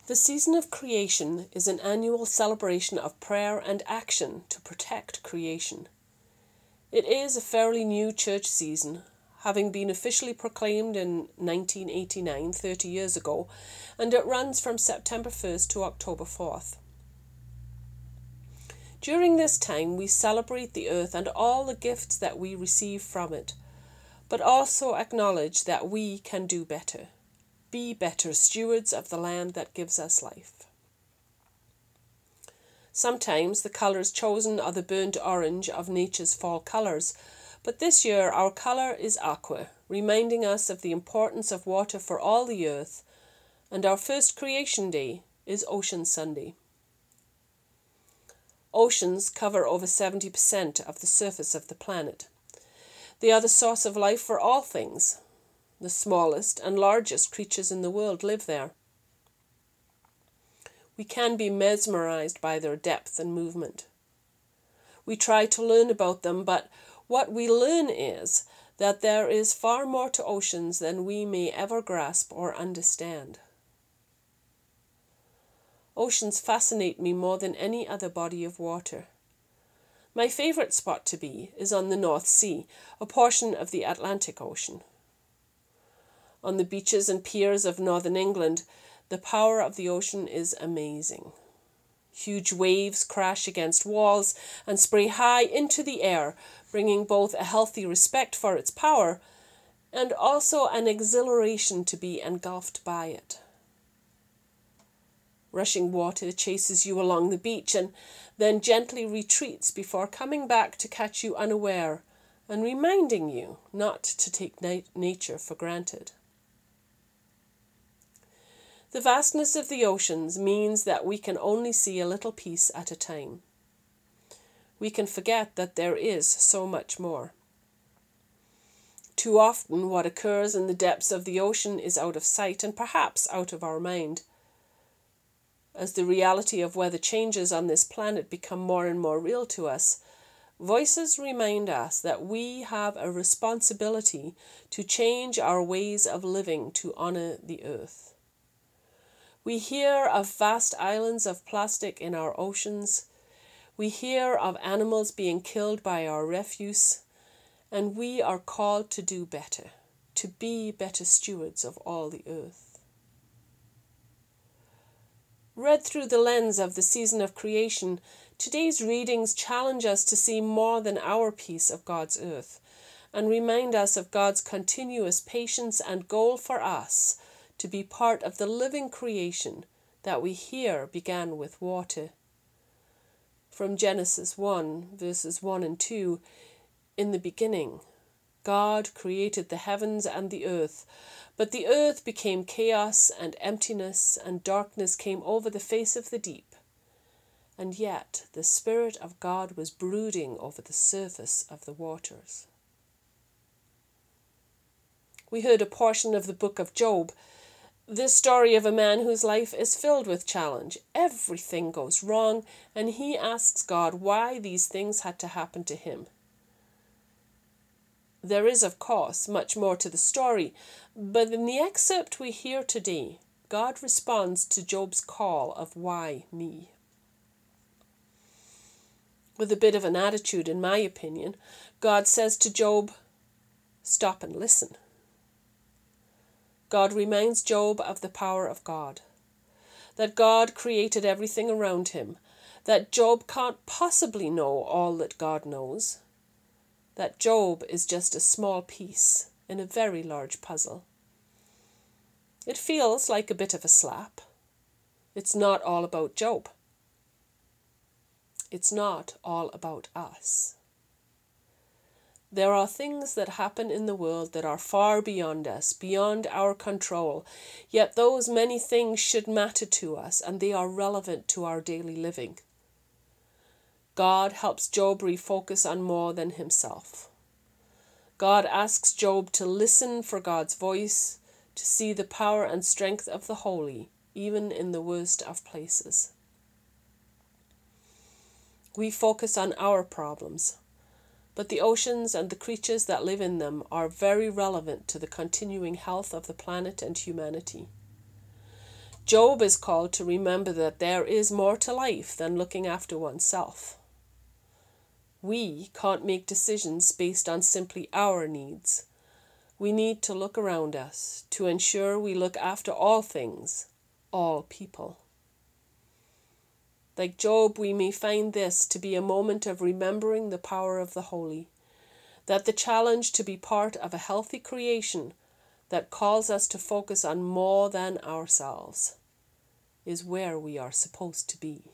The season of creation is an annual celebration of prayer and action to protect creation. It is a fairly new church season, having been officially proclaimed in 1989, 30 years ago, and it runs from September 1st to October 4th. During this time, we celebrate the earth and all the gifts that we receive from it, but also acknowledge that we can do better, be better stewards of the land that gives us life. Sometimes the colours chosen are the burnt orange of nature's fall colours, but this year our colour is aqua, reminding us of the importance of water for all the earth, and our first creation day is Ocean Sunday. Oceans cover over 70% of the surface of the planet. They are the source of life for all things. The smallest and largest creatures in the world live there. We can be mesmerized by their depth and movement. We try to learn about them, but what we learn is that there is far more to oceans than we may ever grasp or understand. Oceans fascinate me more than any other body of water. My favourite spot to be is on the North Sea, a portion of the Atlantic Ocean. On the beaches and piers of northern England, the power of the ocean is amazing. Huge waves crash against walls and spray high into the air, bringing both a healthy respect for its power and also an exhilaration to be engulfed by it. Rushing water chases you along the beach and then gently retreats before coming back to catch you unaware and reminding you not to take nature for granted. The vastness of the oceans means that we can only see a little piece at a time. We can forget that there is so much more. Too often what occurs in the depths of the ocean is out of sight and perhaps out of our mind. As the reality of weather changes on this planet become more and more real to us, voices remind us that we have a responsibility to change our ways of living to honour the earth. We hear of vast islands of plastic in our oceans. We hear of animals being killed by our refuse, and we are called to do better, to be better stewards of all the earth. Read through the lens of the season of creation, today's readings challenge us to see more than our piece of God's earth and remind us of God's continuous patience and goal for us to be part of the living creation that we hear began with water. From Genesis 1, verses 1 and 2, in the beginning, God created the heavens and the earth, but the earth became chaos and emptiness, and darkness came over the face of the deep. And yet the Spirit of God was brooding over the surface of the waters. We heard a portion of the book of Job, this story of a man whose life is filled with challenge. Everything goes wrong, and he asks God why these things had to happen to him. There is, of course, much more to the story, but in the excerpt we hear today, God responds to Job's call of why me? With a bit of an attitude, in my opinion, God says to Job, stop and listen. God reminds Job of the power of God, that God created everything around him, that Job can't possibly know all that God knows, that Job is just a small piece in a very large puzzle. It feels like a bit of a slap. It's not all about Job. It's not all about us. There are things that happen in the world that are far beyond us, beyond our control, yet those many things should matter to us and they are relevant to our daily living. God helps Job refocus on more than himself. God asks Job to listen for God's voice, to see the power and strength of the holy, even in the worst of places. We focus on our problems, but the oceans and the creatures that live in them are very relevant to the continuing health of the planet and humanity. Job is called to remember that there is more to life than looking after oneself. We can't make decisions based on simply our needs. We need to look around us to ensure we look after all things, all people. Like Job, we may find this to be a moment of remembering the power of the holy, that the challenge to be part of a healthy creation that calls us to focus on more than ourselves is where we are supposed to be.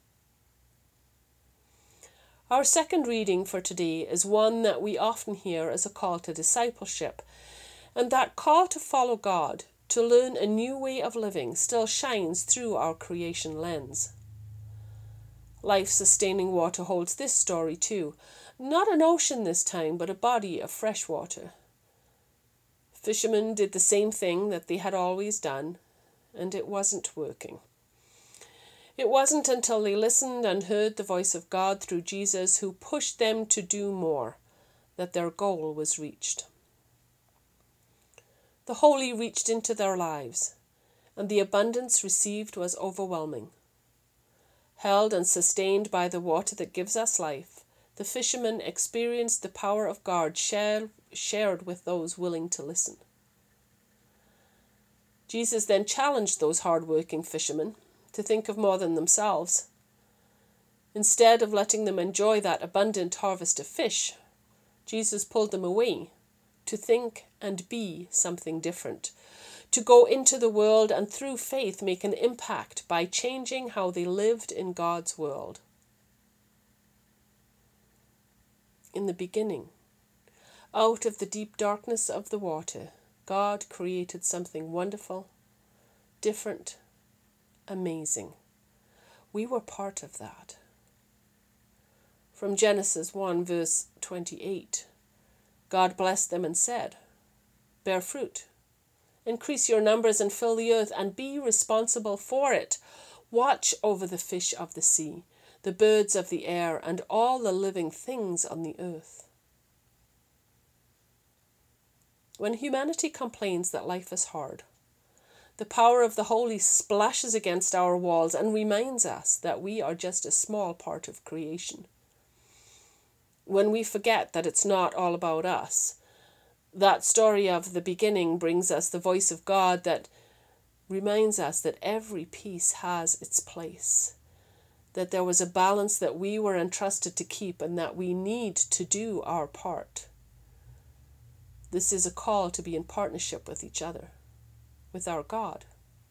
Our second reading for today is one that we often hear as a call to discipleship, and that call to follow God, to learn a new way of living, still shines through our creation lens. Life-sustaining water holds this story too, not an ocean this time, but a body of fresh water. Fishermen did the same thing that they had always done, and it wasn't working. It wasn't until they listened and heard the voice of God through Jesus, who pushed them to do more, that their goal was reached. The holy reached into their lives, and the abundance received was overwhelming. Held and sustained by the water that gives us life, the fishermen experienced the power of God shared with those willing to listen. Jesus then challenged those hard-working fishermen to think of more than themselves. Instead of letting them enjoy that abundant harvest of fish, Jesus pulled them away to think and be something different, to go into the world and through faith make an impact by changing how they lived in God's world. In the beginning, out of the deep darkness of the water, God created something wonderful, different, amazing. We were part of that. From Genesis 1 verse 28, God blessed them and said, "Bear fruit, increase your numbers and fill the earth, and be responsible for it. Watch over the fish of the sea, the birds of the air, and all the living things on the earth." When humanity complains that life is hard, the power of the holy splashes against our walls and reminds us that we are just a small part of creation. When we forget that it's not all about us, that story of the beginning brings us the voice of God that reminds us that every piece has its place, that there was a balance that we were entrusted to keep, and that we need to do our part. This is a call to be in partnership with each other, with our God.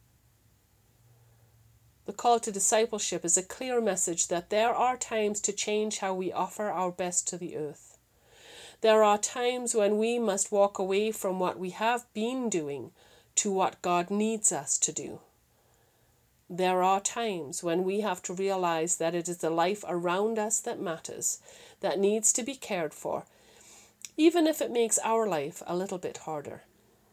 The call to discipleship is a clear message that there are times to change how we offer our best to the earth. There are times when we must walk away from what we have been doing to what God needs us to do. There are times when we have to realize that it is the life around us that matters, that needs to be cared for, even if it makes our life a little bit harder.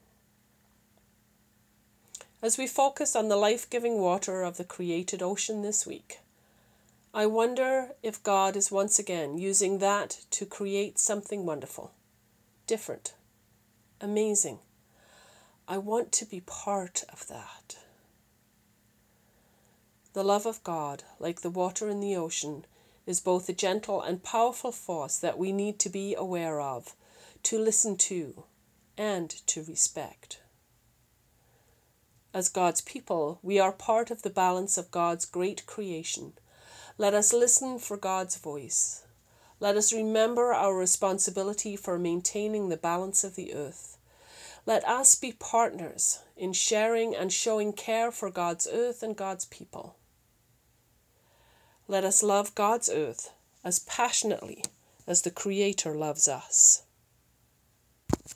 As we focus on the life-giving water of the created ocean this week, I wonder if God is once again using that to create something wonderful, different, amazing. I want to be part of that. The love of God, like the water in the ocean, is both a gentle and powerful force that we need to be aware of, to listen to, and to respect. As God's people, we are part of the balance of God's great creation. Let us listen for God's voice. Let us remember our responsibility for maintaining the balance of the earth. Let us be partners in sharing and showing care for God's earth and God's people. Let us love God's earth as passionately as the Creator loves us.